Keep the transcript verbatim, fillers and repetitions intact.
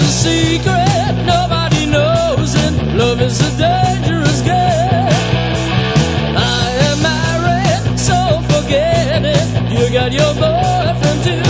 a secret nobody knows it. Love is a dangerous game. I am married, so forget it. You got your boyfriend too.